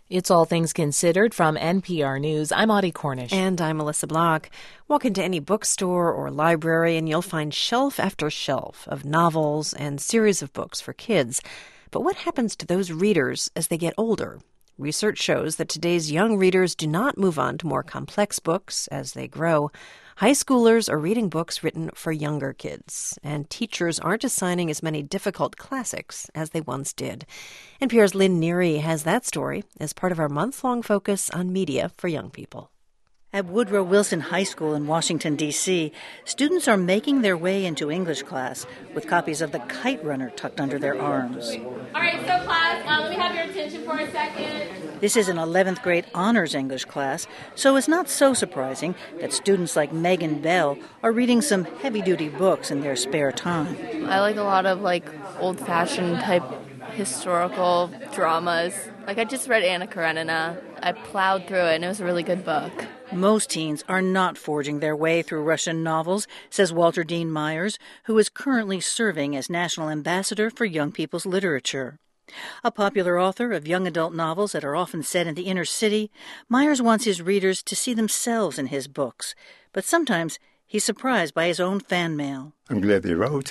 It's All Things Considered from NPR News. I'm Audie Cornish. And I'm Melissa Block. Walk into any bookstore or library and you'll find shelf after shelf of novels and series of books for kids. But what happens to those readers as they get older? Research shows that today's young readers do not move on to more complex books as they grow. High schoolers are reading books written for younger kids, and teachers aren't assigning as many difficult classics as they once did. NPR's Lynn Neary has that story as part of our month-long focus on media for young people. At Woodrow Wilson High School in Washington, D.C., students are making their way into English class with copies of The Kite Runner tucked under their arms. All right, so class, let me have your attention for a second. This is an 11th grade honors English class, so it's not so surprising that students like Megan Bell are reading some heavy-duty books in their spare time. I like a lot of old-fashioned type historical dramas. I just read Anna Karenina. I plowed through it, and it was a really good book. Most teens are not forging their way through Russian novels, says Walter Dean Myers, who is currently serving as National Ambassador for Young People's Literature. A popular author of young adult novels that are often set in the inner city, Myers wants his readers to see themselves in his books, but sometimes he's surprised by his own fan mail. I'm glad they wrote,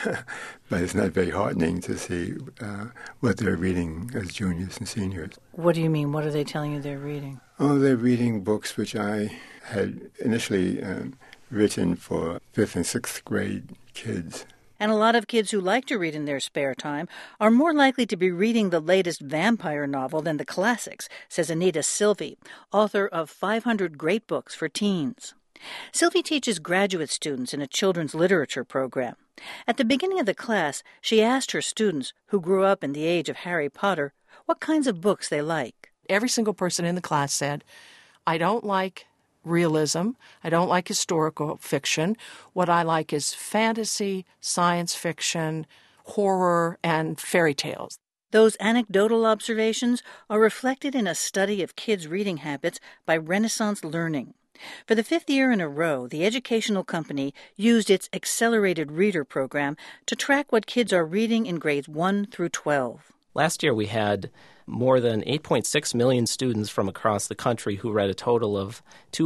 but it's not very heartening to see what they're reading as juniors and seniors. What do you mean? What are they telling you they're reading? Oh, they're reading books which I had initially written for 5th and 6th grade kids. And a lot of kids who like to read in their spare time are more likely to be reading the latest vampire novel than the classics, says Anita Silvey, author of 500 Great Books for Teens. Sylvie teaches graduate students in a children's literature program. At the beginning of the class, she asked her students, who grew up in the age of Harry Potter, what kinds of books they like. Every single person in the class said, I don't like realism. I don't like historical fiction. What I like is fantasy, science fiction, horror, and fairy tales. Those anecdotal observations are reflected in a study of kids' reading habits by Renaissance Learning. For the 5th year in a row, the educational company used its Accelerated Reader program to track what kids are reading in grades 1 through 12. Last year we had more than 8.6 million students from across the country who read a total of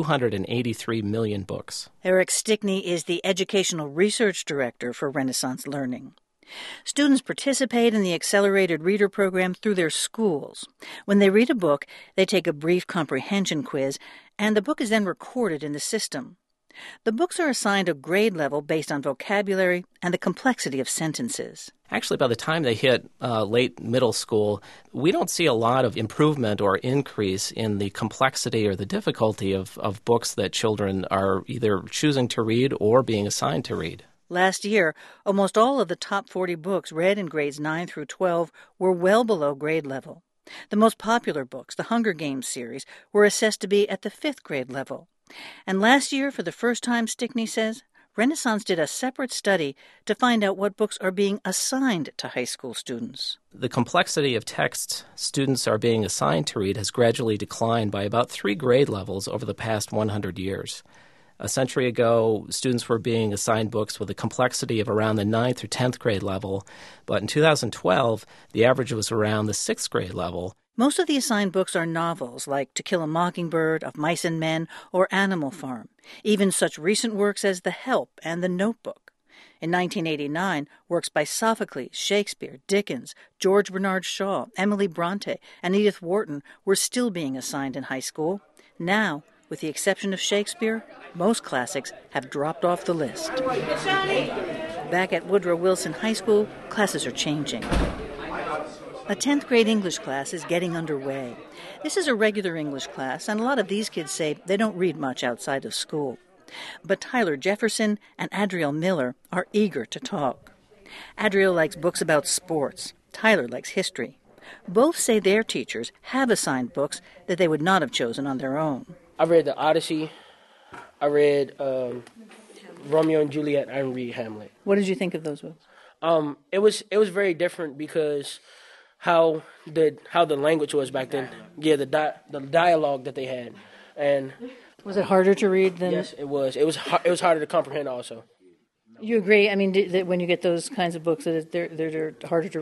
283 million books. Eric Stickney is the Educational Research Director for Renaissance Learning. Students participate in the Accelerated Reader program through their schools. When they read a book, they take a brief comprehension quiz, and the book is then recorded in the system. The books are assigned a grade level based on vocabulary and the complexity of sentences. Actually, by the time they hit late middle school, we don't see a lot of improvement or increase in the complexity or the difficulty of books that children are either choosing to read or being assigned to read. Last year, almost all of the top 40 books read in grades 9 through 12 were well below grade level. The most popular books, the Hunger Games series, were assessed to be at the 5th grade level. And last year, for the first time, Stickney says, Renaissance did a separate study to find out what books are being assigned to high school students. The complexity of texts students are being assigned to read has gradually declined by about 3 grade levels over the past 100 years. A century ago, students were being assigned books with a complexity of around the 9th or 10th grade level, but in 2012, the average was around the 6th grade level. Most of the assigned books are novels like To Kill a Mockingbird, Of Mice and Men, or Animal Farm, even such recent works as The Help and The Notebook. In 1989, works by Sophocles, Shakespeare, Dickens, George Bernard Shaw, Emily Bronte, and Edith Wharton were still being assigned in high school. Now, with the exception of Shakespeare, most classics have dropped off the list. Back at Woodrow Wilson High School, classes are changing. A 10th grade English class is getting underway. This is a regular English class, and a lot of these kids say they don't read much outside of school. But Tyler Jefferson and Adriel Miller are eager to talk. Adriel likes books about sports. Tyler likes history. Both say their teachers have assigned books that they would not have chosen on their own. I read The Odyssey. I read Romeo and Juliet. I didn't read Hamlet. What did you think of those books? It was very different because how the language was back then. Yeah, the dialogue that they had, and was it harder to read than? Yes, it was. It was harder to comprehend also. You agree? I mean, that when you get those kinds of books, that they're harder to read.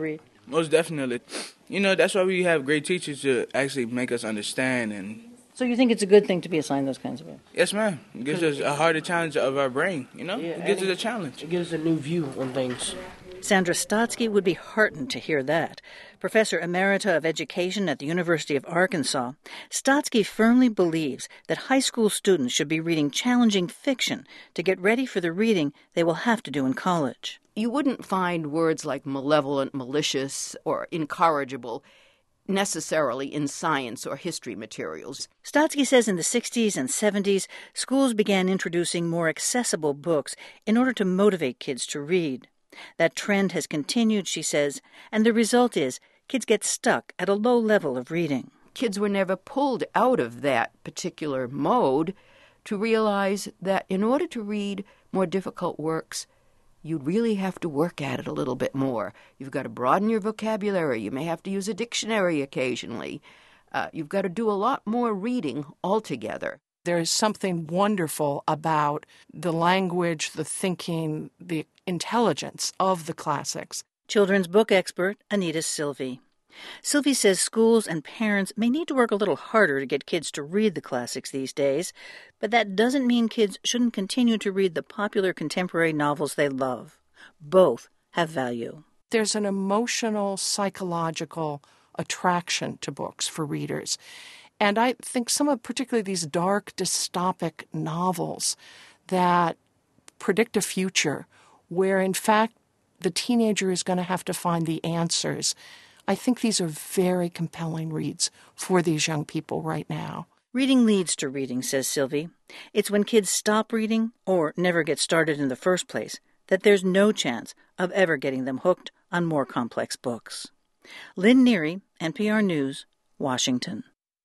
Most definitely. You know, that's why we have great teachers to actually make us understand. And So you think it's a good thing to be assigned those kinds of books? yes, ma'am. It gives us a harder challenge of our brain, you know? Yeah, It gives us a challenge. It gives us a new view on things. Sandra Stotsky would be heartened to hear that. Professor Emerita of Education at the University of Arkansas, Stotsky firmly believes that high school students should be reading challenging fiction to get ready for the reading they will have to do in college. You wouldn't find words like malevolent, malicious, or incorrigible necessarily in science or history materials. Stotsky says in the 60s and 70s, schools began introducing more accessible books in order to motivate kids to read. That trend has continued, she says, and the result is kids get stuck at a low level of reading. Kids were never pulled out of that particular mode to realize that in order to read more difficult works, you really have to work at it a little bit more. You've got to broaden your vocabulary. You may have to use a dictionary occasionally. You've got to do a lot more reading altogether. There is something wonderful about the language, the thinking, the intelligence of the classics. Children's book expert Anita Silvey. Silvey says schools and parents may need to work a little harder to get kids to read the classics these days, but that doesn't mean kids shouldn't continue to read the popular contemporary novels they love. Both have value. There's an emotional, psychological attraction to books for readers. And I think some of particularly these dark, dystopic novels that predict a future where, in fact, the teenager is going to have to find the answers. I think these are very compelling reads for these young people right now. Reading leads to reading, says Silvey. It's when kids stop reading or never get started in the first place that there's no chance of ever getting them hooked on more complex books. Lynn Neary, NPR News, Washington.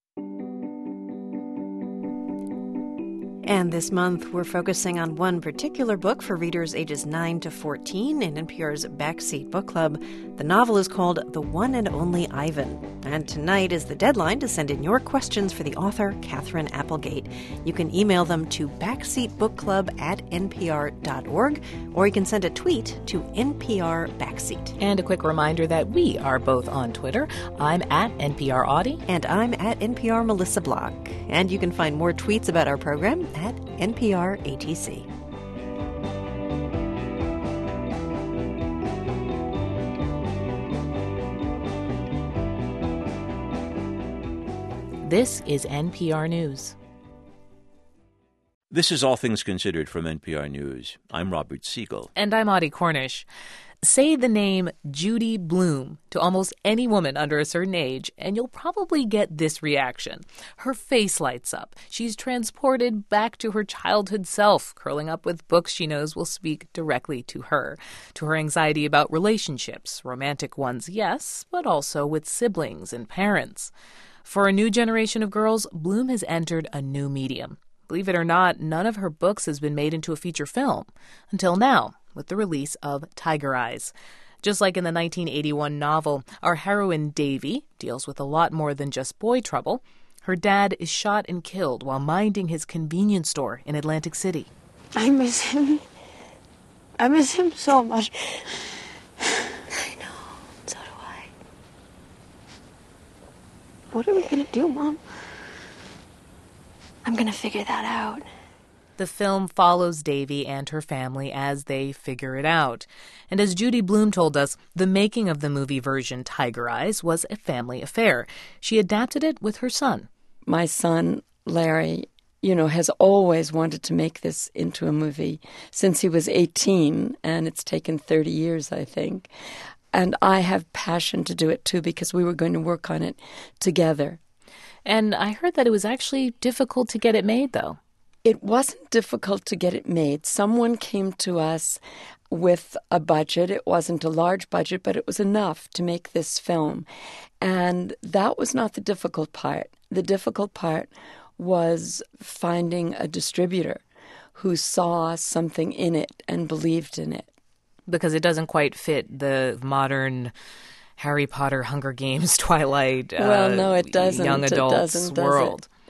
And this month, we're focusing on one particular book for readers ages 9 to 14 in NPR's Backseat Book Club. The novel is called The One and Only Ivan. And tonight is the deadline to send in your questions for the author, Katherine Applegate. You can email them to backseatbookclub@npr.org, or you can send a tweet to NPR Backseat. And a quick reminder that we are both on Twitter. I'm at NPR Audie. And I'm at NPR Melissa Block. And you can find more tweets about our program at NPR ATC. This is NPR News. This is All Things Considered from NPR News. I'm Robert Siegel. And I'm Audie Cornish. Say the name Judy Blume to almost any woman under a certain age, and you'll probably get this reaction. Her face lights up. She's transported back to her childhood self, curling up with books she knows will speak directly to her anxiety about relationships, romantic ones, yes, but also with siblings and parents. For a new generation of girls, Blume has entered a new medium. Believe it or not, none of her books has been made into a feature film until now, with the release of Tiger Eyes. Just like in the 1981 novel, our heroine Davy deals with a lot more than just boy trouble. Her dad is shot and killed while minding his convenience store in Atlantic City. I miss him. I miss him so much. I know. So do I. What are we going to do, Mom? I'm going to figure that out. The film follows Davy and her family as they figure it out. And as Judy Blume told us, the making of the movie version Tiger Eyes was a family affair. She adapted it with her son. My son, Larry, has always wanted to make this into a movie since he was 18, and it's taken 30 years, I think. And I have passion to do it, too, because we were going to work on it together. And I heard that it was actually difficult to get it made, though. It wasn't difficult to get it made. Someone came to us with a budget. It wasn't a large budget, but it was enough to make this film. And that was not the difficult part. The difficult part was finding a distributor who saw something in it and believed in it. Because it doesn't quite fit the modern Harry Potter, Hunger Games, Twilight, well, no, it doesn't. young adults does world.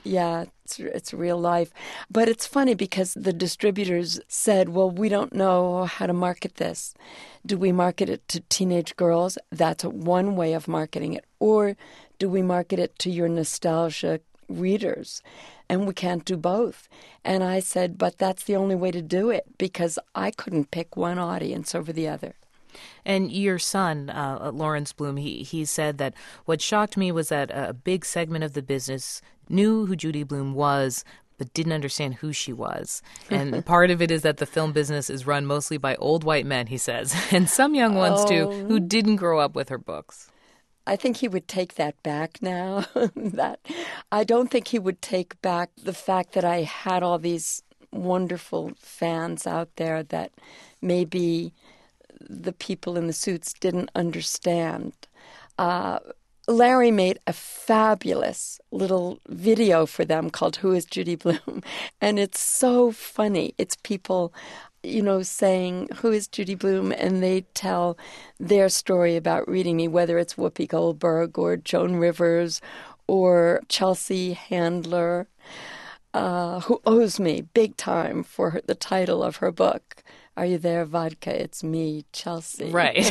Yeah, it's real life. But it's funny because the distributors said, well, we don't know how to market this. Do we market it to teenage girls? That's one way of marketing it. Or do we market it to your nostalgia readers? And we can't do both. And I said, but that's the only way to do it, because I couldn't pick one audience over the other. And your son, Lawrence Bloom, he said that what shocked me was that a big segment of the business knew who Judy Blume was, but didn't understand who she was. And part of it is that the film business is run mostly by old white men, he says, and some young ones, too, who didn't grow up with her books. I think he would take that back now. I don't think he would take back the fact that I had all these wonderful fans out there that maybe the people in the suits didn't understand. Larry made a fabulous little video for them called Who is Judy Blume? And it's so funny. It's people, saying, who is Judy Blume? And they tell their story about reading me, whether it's Whoopi Goldberg or Joan Rivers or Chelsea Handler, who owes me big time for the title of her book. Are you there, vodka? It's me, Chelsea. Right.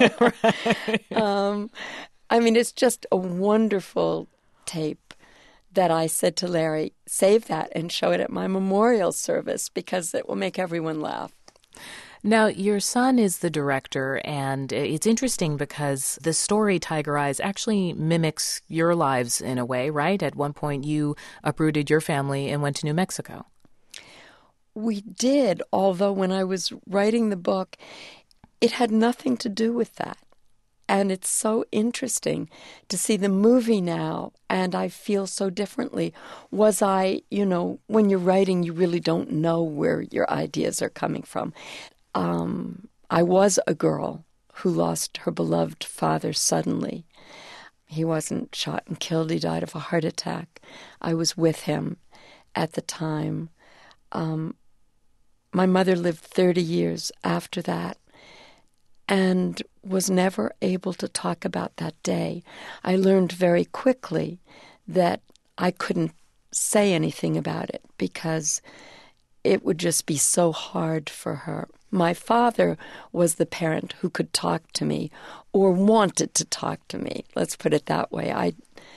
It's just a wonderful tape that I said to Larry, save that and show it at my memorial service because it will make everyone laugh. Now, your son is the director, and it's interesting because the story Tiger Eyes actually mimics your lives in a way, right? At one point, you uprooted your family and went to New Mexico. We did, although when I was writing the book, it had nothing to do with that. And it's so interesting to see the movie now, and I feel so differently. Was I, when you're writing, you really don't know where your ideas are coming from. I was a girl who lost her beloved father suddenly. He wasn't shot and killed. He died of a heart attack. I was with him at the time. My mother lived 30 years after that and was never able to talk about that day. I learned very quickly that I couldn't say anything about it because it would just be so hard for her. My father was the parent who could talk to me or wanted to talk to me. Let's put it that way.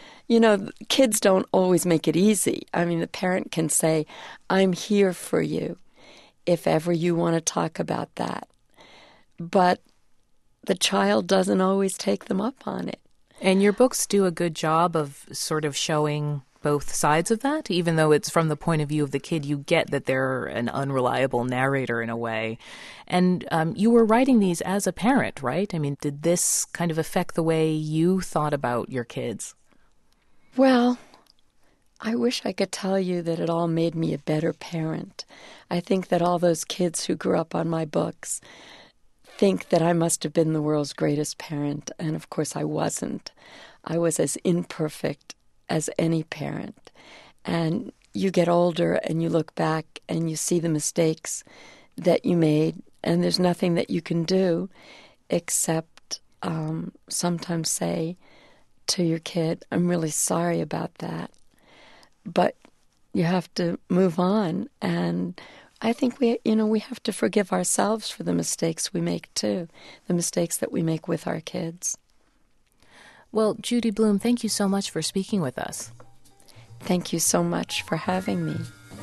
Kids don't always make it easy. The parent can say, I'm here for you if ever you want to talk about that. But the child doesn't always take them up on it. And your books do a good job of sort of showing both sides of that. Even though it's from the point of view of the kid, you get that they're an unreliable narrator in a way. And you were writing these as a parent, right? Did this kind of affect the way you thought about your kids? Well, I wish I could tell you that it all made me a better parent. I think that all those kids who grew up on my books think that I must have been the world's greatest parent, and of course I wasn't. I was as imperfect as any parent. And you get older and you look back and you see the mistakes that you made, and there's nothing that you can do except sometimes say to your kid, I'm really sorry about that. But you have to move on, and I think we have to forgive ourselves for the mistakes we make too, the mistakes that we make with our kids. Well, Judy Blume, thank you so much for speaking with us. Thank you so much for having me.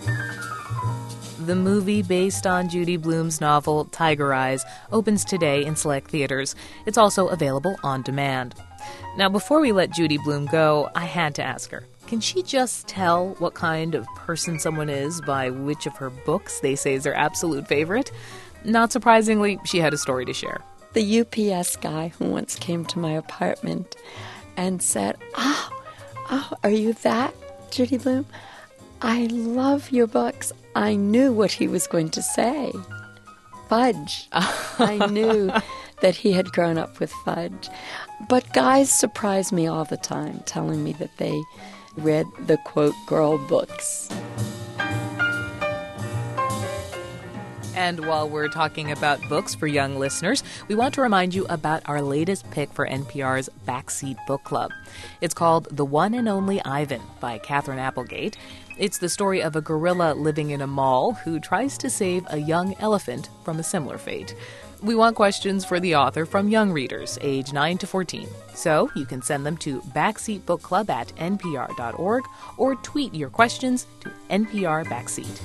The movie based on Judy Blume's novel Tiger Eyes opens today in select theaters. It's also available on demand. Now, before we let Judy Blume go, I had to ask her, can she just tell what kind of person someone is by which of her books they say is their absolute favorite? Not surprisingly, she had a story to share. The UPS guy who once came to my apartment and said, Oh, are you that, Judy Blume? I love your books. I knew what he was going to say. Fudge. I knew that he had grown up with Fudge. But guys surprise me all the time, telling me that they read the, quote, girl books. And while we're talking about books for young listeners, we want to remind you about our latest pick for NPR's Backseat Book Club. It's called The One and Only Ivan by Katherine Applegate. It's the story of a gorilla living in a mall who tries to save a young elephant from a similar fate. We want questions for the author from young readers, age 9 to 14. So you can send them to backseatbookclub@npr.org or tweet your questions to NPR Backseat.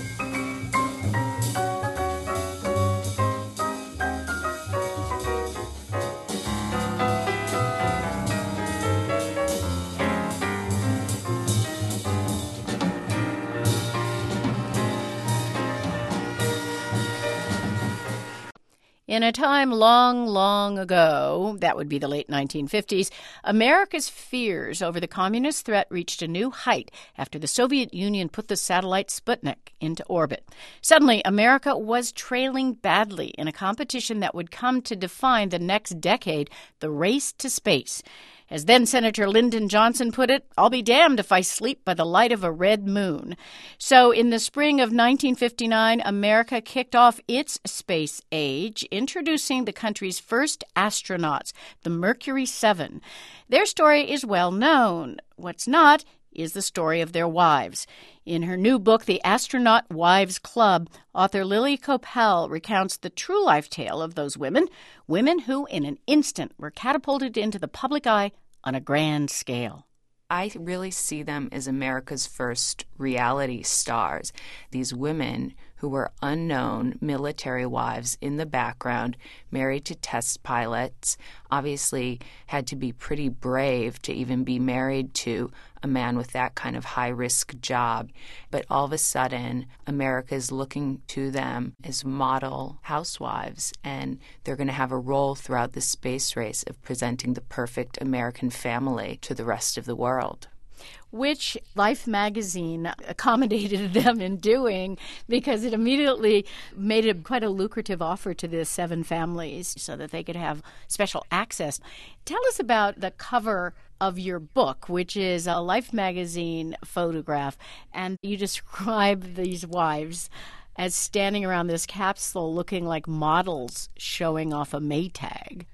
In a time long, long ago, that would be the late 1950s, America's fears over the communist threat reached a new height after the Soviet Union put the satellite Sputnik into orbit. Suddenly, America was trailing badly in a competition that would come to define the next decade, the race to space. As then-Senator Lyndon Johnson put it, I'll be damned if I sleep by the light of a red moon. So in the spring of 1959, America kicked off its space age, introducing the country's first astronauts, the Mercury 7. Their story is well known. What's not is the story of their wives. In her new book, The Astronaut Wives Club, author Lily Koppel recounts the true life tale of those women who in an instant were catapulted into the public eye on a grand scale. I really see them as America's first reality stars. These women who were unknown military wives in the background, married to test pilots, obviously had to be pretty brave to even be married to a man with that kind of high-risk job. But all of a sudden, America is looking to them as model housewives, and they're going to have a role throughout the space race of presenting the perfect American family to the rest of the world. Which Life magazine accommodated them in doing, because it immediately made it quite a lucrative offer to the 7 families so that they could have special access. Tell us about the cover of your book, which is a Life magazine photograph, and you describe these wives as standing around this capsule looking like models showing off a Maytag.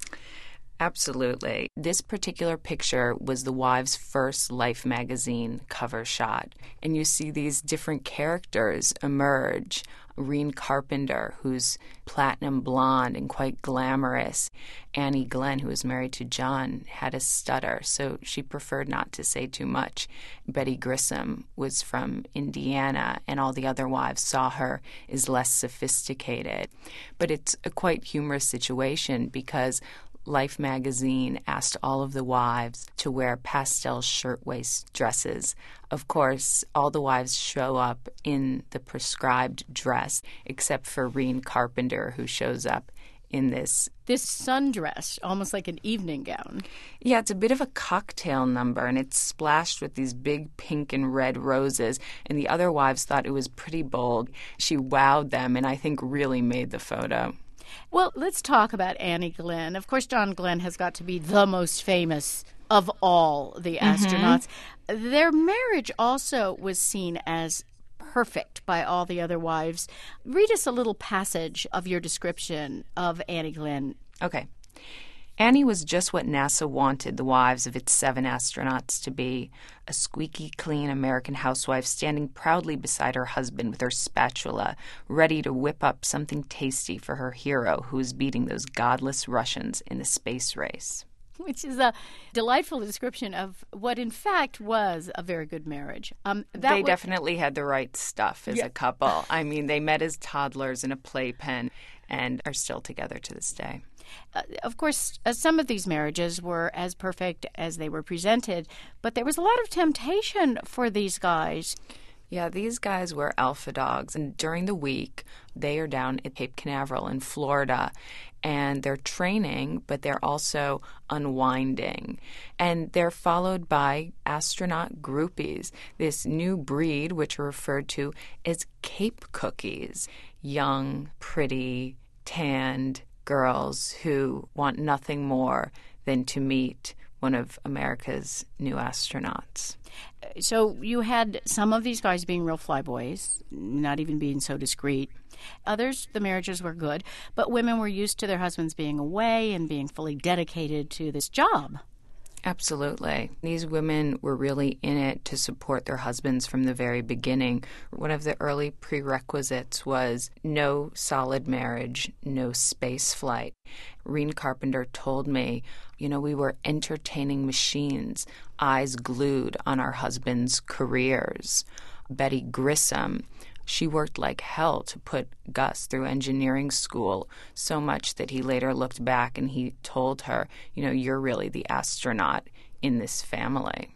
Absolutely. This particular picture was the wives' first Life magazine cover shot. And you see these different characters emerge. Reen Carpenter, who's platinum blonde and quite glamorous. Annie Glenn, who was married to John, had a stutter, so she preferred not to say too much. Betty Grissom was from Indiana, and all the other wives saw her as less sophisticated. But it's a quite humorous situation because Life magazine asked all of the wives to wear pastel shirtwaist dresses. Of course, all the wives show up in the prescribed dress, except for Reen Carpenter, who shows up in this sundress, almost like an evening gown. Yeah, it's a bit of a cocktail number, and it's splashed with these big pink and red roses, and the other wives thought it was pretty bold. She wowed them, and I think really made the photo. Well, let's talk about Annie Glenn. Of course, John Glenn has got to be the most famous of all the astronauts. Mm-hmm. Their marriage also was seen as perfect by all the other wives. Read us a little passage of your description of Annie Glenn. Okay. Annie was just what NASA wanted the wives of its 7 astronauts to be, a squeaky clean American housewife standing proudly beside her husband with her spatula, ready to whip up something tasty for her hero who was beating those godless Russians in the space race. Which is a delightful description of what, in fact, was a very good marriage. They definitely had the right stuff as a couple. I mean, they met as toddlers in a playpen and are still together to this day. Of course, some of these marriages were as perfect as they were presented, but there was a lot of temptation for these guys. Yeah, these guys were alpha dogs, and during the week, they are down at Cape Canaveral in Florida, and they're training, but they're also unwinding. And they're followed by astronaut groupies, this new breed, which are referred to as Cape cookies, young, pretty, tanned girls who want nothing more than to meet one of America's new astronauts. So you had some of these guys being real flyboys, not even being so discreet. Others, the marriages were good, but women were used to their husbands being away and being fully dedicated to this job. Absolutely. These women were really in it to support their husbands from the very beginning. One of the early prerequisites was no solid marriage, no space flight. Reen Carpenter told me, we were entertaining machines, eyes glued on our husbands' careers. Betty Grissom, she worked like hell to put Gus through engineering school, so much that he later looked back and he told her, you're really the astronaut in this family.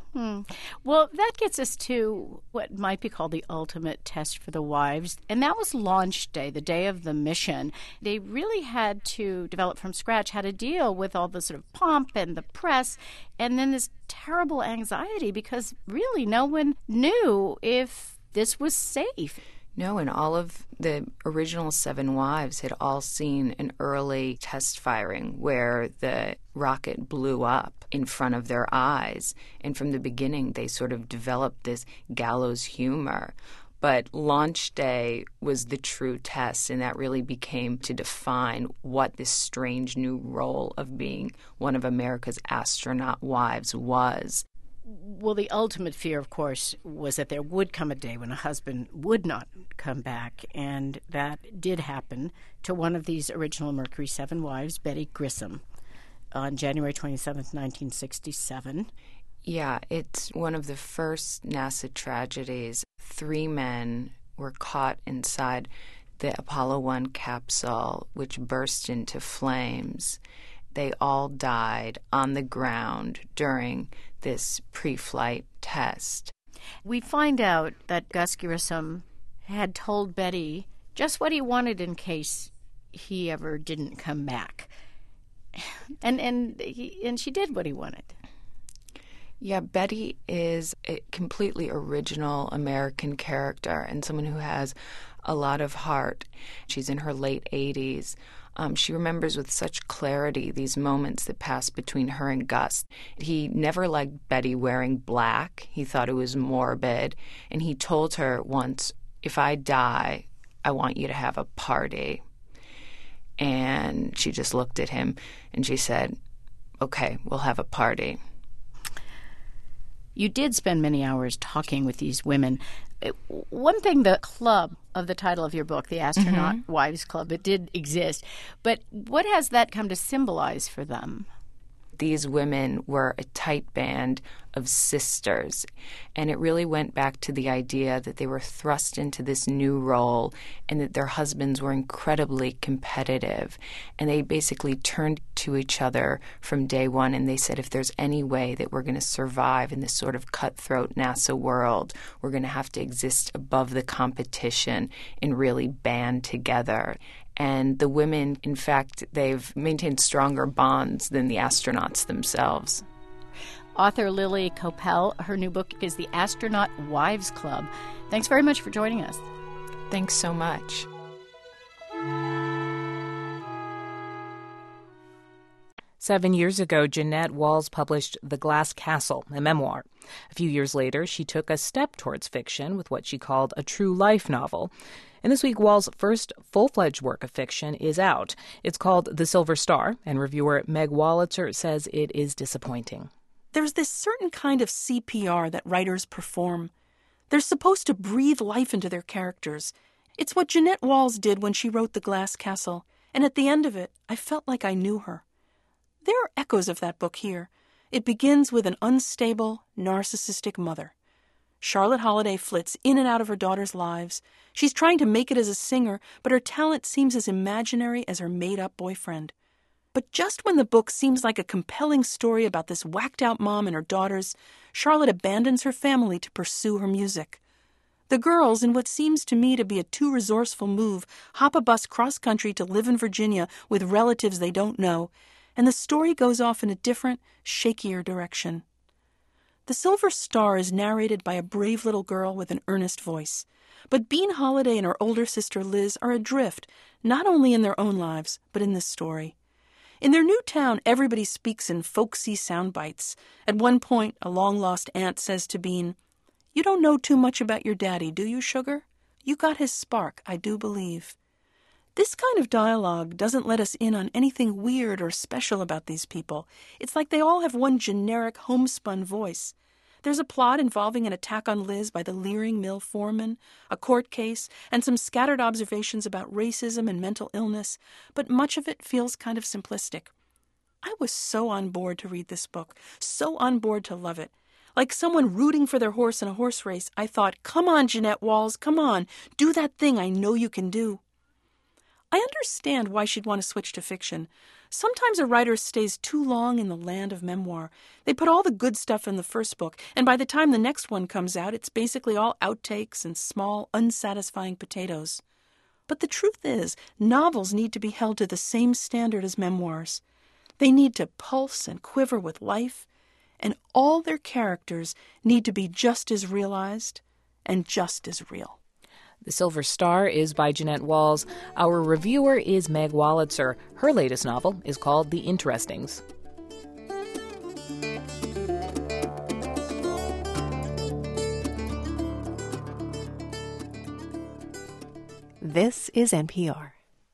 Well, that gets us to what might be called the ultimate test for the wives, and that was launch day, the day of the mission. They really had to develop from scratch how to deal with all the sort of pomp and the press, and then this terrible anxiety because really no one knew if this was safe. No, and all of the original 7 wives had all seen an early test firing where the rocket blew up in front of their eyes. And from the beginning, they sort of developed this gallows humor. But launch day was the true test, and that really became to define what this strange new role of being one of America's astronaut wives was. Well, the ultimate fear, of course, was that there would come a day when a husband would not come back, and that did happen to one of these original Mercury 7 wives, Betty Grissom, on January 27th, 1967. Yeah, it's one of the first NASA tragedies. 3 men were caught inside the Apollo 1 capsule, which burst into flames. They all died on the ground during this pre-flight test. We find out that Gus Grissom had told Betty just what he wanted in case he ever didn't come back. And she did what he wanted. Yeah, Betty is a completely original American character and someone who has a lot of heart. She's in her late 80s. She remembers with such clarity these moments that passed between her and Gus. He never liked Betty wearing black. He thought it was morbid. And he told her once, if I die, I want you to have a party. And she just looked at him and she said, okay, we'll have a party. You did spend many hours talking with these women. One thing, the club of the title of your book, the Astronaut Wives Club, it did exist. But what has that come to symbolize for them? These women were a tight band of sisters, and it really went back to the idea that they were thrust into this new role and that their husbands were incredibly competitive. And they basically turned to each other from day one, and they said, if there's any way that we're going to survive in this sort of cutthroat NASA world, we're going to have to exist above the competition and really band together. And the women, in fact, they've maintained stronger bonds than the astronauts themselves. Author Lily Koppel, her new book is The Astronaut Wives Club. Thanks very much for joining us. Thanks so much. Seven years ago, Jeanette Walls published The Glass Castle, a memoir. A few years later, she took a step towards fiction with what she called a true life novel. And this week, Walls' first full-fledged work of fiction is out. It's called The Silver Star, and reviewer Meg Wolitzer says it is disappointing. There's this certain kind of CPR that writers perform. They're supposed to breathe life into their characters. It's what Jeanette Walls did when she wrote The Glass Castle, and at the end of it, I felt like I knew her. There are echoes of that book here. It begins with an unstable, narcissistic mother. Charlotte Holliday flits in and out of her daughters' lives. She's trying to make it as a singer, but her talent seems as imaginary as her made-up boyfriend. But just when the book seems like a compelling story about this whacked-out mom and her daughters, Charlotte abandons her family to pursue her music. The girls, in what seems to me to be a too resourceful move, hop a bus cross-country to live in Virginia with relatives they don't know, and the story goes off in a different, shakier direction. The Silver Star is narrated by a brave little girl with an earnest voice. But Bean Holiday and her older sister Liz are adrift, not only in their own lives, but in this story. In their new town, everybody speaks in folksy sound bites. At one point, a long-lost aunt says to Bean, "You don't know too much about your daddy, do you, sugar? You got his spark, I do believe." This kind of dialogue doesn't let us in on anything weird or special about these people. It's like they all have one generic homespun voice. There's a plot involving an attack on Liz by the leering mill foreman, a court case, and some scattered observations about racism and mental illness, but much of it feels kind of simplistic. I was so on board to read this book, so on board to love it. Like someone rooting for their horse in a horse race, I thought, come on, Jeanette Walls, come on, do that thing I know you can do. I understand why she'd want to switch to fiction. Sometimes a writer stays too long in the land of memoir. They put all the good stuff in the first book, and by the time the next one comes out, it's basically all outtakes and small, unsatisfying potatoes. But the truth is, novels need to be held to the same standard as memoirs. They need to pulse and quiver with life, and all their characters need to be just as realized and just as real. The Silver Star is by Jeanette Walls. Our reviewer is Meg Wolitzer. Her latest novel is called The Interestings. This is NPR.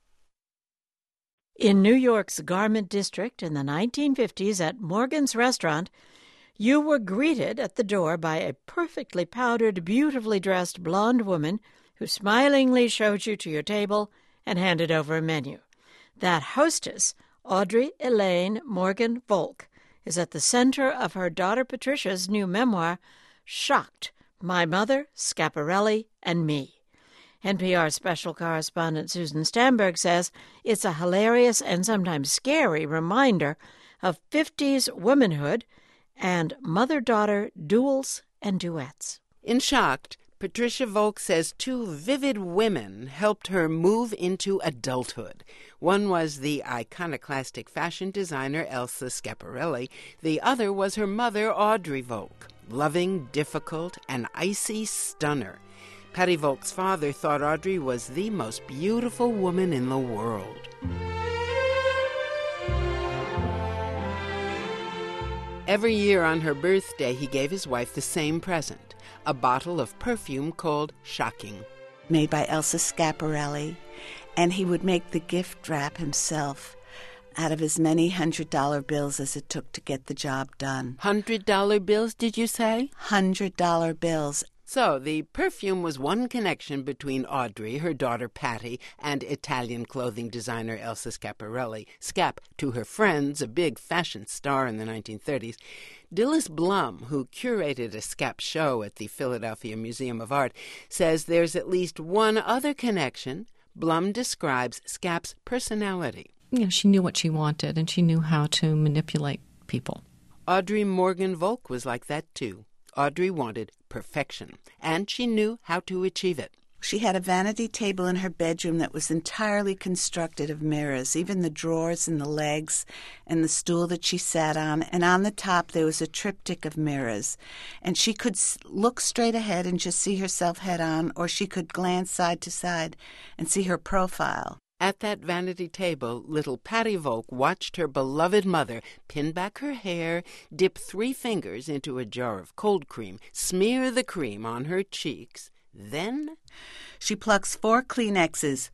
In New York's Garment District in the 1950s at Morgan's Restaurant, you were greeted at the door by a perfectly powdered, beautifully dressed blonde woman who smilingly showed you to your table and handed over a menu. That hostess, Audrey Elaine Morgan Volk, is at the center of her daughter Patricia's new memoir, Shocked, My Mother, Schiaparelli, and Me. NPR special correspondent Susan Stamberg says it's a hilarious and sometimes scary reminder of 50s womanhood and mother-daughter duels and duets. In Shocked, Patricia Volk says two vivid women helped her move into adulthood. One was the iconoclastic fashion designer Elsa Schiaparelli. The other was her mother, Audrey Volk. Loving, difficult, an icy stunner. Patty Volk's father thought Audrey was the most beautiful woman in the world. Every year on her birthday, he gave his wife the same present, a bottle of perfume called Shocking. Made by Elsa Schiaparelli, and he would make the gift wrap himself out of as many $100 bills as it took to get the job done. $100 bills, did you say? $100 bills. So the perfume was one connection between Audrey, her daughter Patty, and Italian clothing designer Elsa Schiaparelli. Scap, to her friends, a big fashion star in the 1930s. Dilys Blum, who curated a Scap show at the Philadelphia Museum of Art, says there's at least one other connection. Blum describes Scap's personality. She knew what she wanted, and she knew how to manipulate people. Audrey Morgan Volk was like that, too. Audrey wanted perfection, and she knew how to achieve it. She had a vanity table in her bedroom that was entirely constructed of mirrors, even the drawers and the legs and the stool that she sat on, and on the top there was a triptych of mirrors. And she could look straight ahead and just see herself head on, or she could glance side to side and see her profile. At that vanity table, little Patty Volk watched her beloved mother pin back her hair, dip 3 fingers into a jar of cold cream, smear the cream on her cheeks. Then she plucks 4 Kleenexes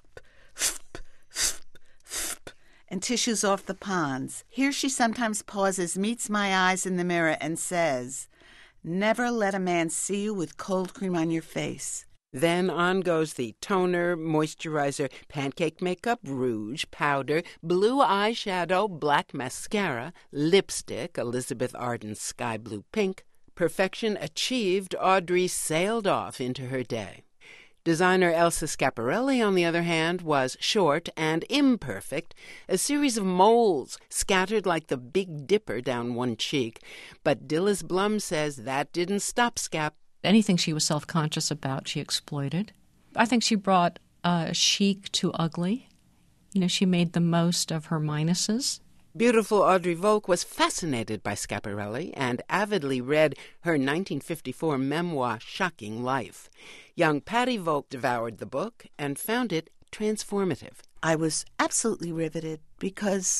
and tissues off the ponds. Here she sometimes pauses, meets my eyes in the mirror, and says, "Never let a man see you with cold cream on your face." Then on goes the toner, moisturizer, pancake makeup, rouge, powder, blue eyeshadow, black mascara, lipstick, Elizabeth Arden's sky blue pink. Perfection achieved, Audrey sailed off into her day. Designer Elsa Schiaparelli, on the other hand, was short and imperfect, a series of moles scattered like the Big Dipper down one cheek. But Dilys Blum says that didn't stop Scap. Anything she was self-conscious about, she exploited. I think she brought chic to ugly. She made the most of her minuses. Beautiful Audrey Volk was fascinated by Schiaparelli and avidly read her 1954 memoir, Shocking Life. Young Patty Volk devoured the book and found it transformative. I was absolutely riveted because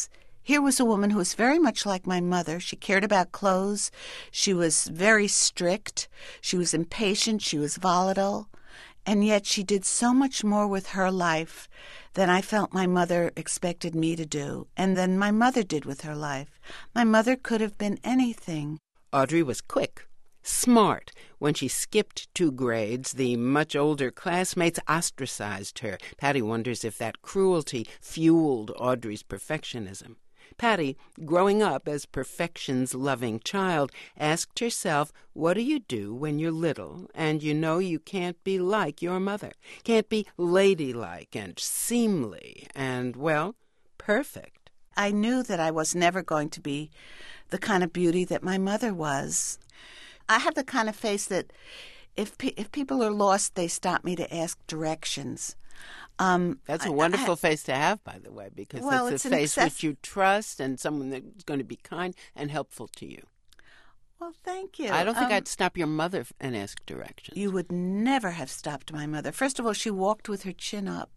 Here was a woman who was very much like my mother. She cared about clothes. She was very strict. She was impatient. She was volatile. And yet she did so much more with her life than I felt my mother expected me to do, and than my mother did with her life. My mother could have been anything. Audrey was quick, smart. When she skipped 2 grades, the much older classmates ostracized her. Patty wonders if that cruelty fueled Audrey's perfectionism. Patty, growing up as perfection's loving child, asked herself, what do you do when you're little and you know you can't be like your mother, can't be ladylike and seemly and, well, perfect? I knew that I was never going to be the kind of beauty that my mother was. I have the kind of face that if people are lost, they stop me to ask directions. That's a wonderful face to have, by the way, because it's a face which you trust and someone that's going to be kind and helpful to you. Well, thank you. I don't think I'd stop your mother and ask directions. You would never have stopped my mother. First of all, she walked with her chin up.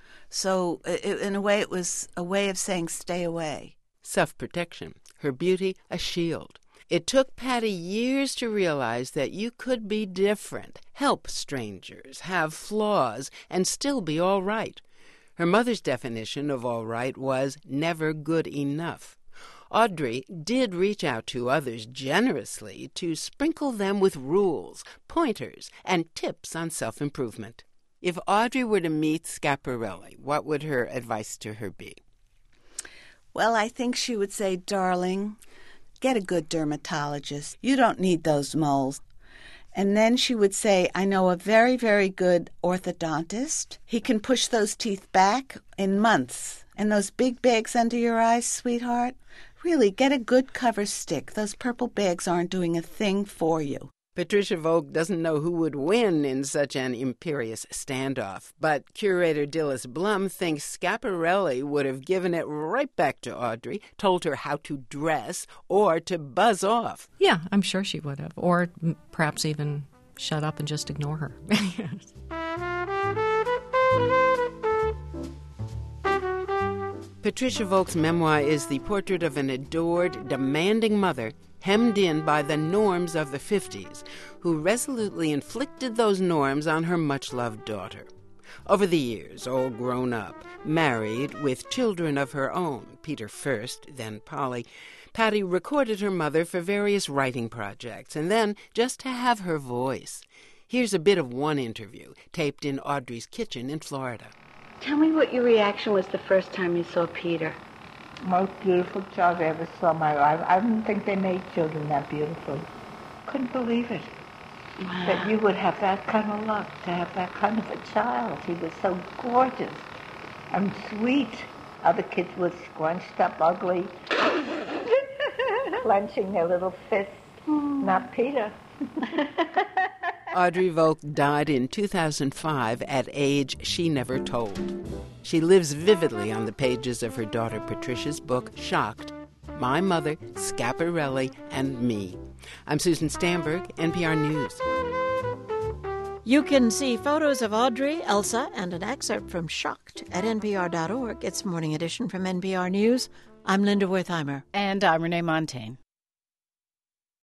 So, in a way, it was a way of saying stay away. Self-protection. Her beauty, a shield. It took Patty years to realize that you could be different, help strangers, have flaws, and still be all right. Her mother's definition of all right was never good enough. Audrey did reach out to others generously to sprinkle them with rules, pointers, and tips on self-improvement. If Audrey were to meet Schiaparelli, what would her advice to her be? Well, I think she would say, darling, get a good dermatologist. You don't need those moles. And then she would say, I know a very, very good orthodontist. He can push those teeth back in months. And those big bags under your eyes, sweetheart, really get a good cover stick. Those purple bags aren't doing a thing for you. Patricia Volk doesn't know who would win in such an imperious standoff, but curator Dilys Blum thinks Schiaparelli would have given it right back to Audrey, told her how to dress or to buzz off. Yeah, I'm sure she would have, or perhaps even shut up and just ignore her. Patricia Volk's memoir is the portrait of an adored, demanding mother hemmed in by the norms of the 50s, who resolutely inflicted those norms on her much-loved daughter. Over the years, all grown up, married, with children of her own, Peter first, then Polly, Patty recorded her mother for various writing projects, and then just to have her voice. Here's a bit of one interview, taped in Audrey's kitchen in Florida. Tell me what your reaction was the first time you saw Peter. Most beautiful child I ever saw in my life. I didn't think they made children that beautiful. Couldn't believe it. Wow. That you would have that kind of luck, to have that kind of a child. He was so gorgeous and sweet. Other kids were scrunched up, ugly, clenching their little fists. Not Peter. Audrey Volk died in 2005 at age she never told. She lives vividly on the pages of her daughter Patricia's book, Shocked, My Mother, Schiaparelli, and Me. I'm Susan Stamberg, NPR News. You can see photos of Audrey, Elsa, and an excerpt from Shocked at npr.org. It's Morning Edition from NPR News. I'm Linda Wertheimer. And I'm Renee Montagne.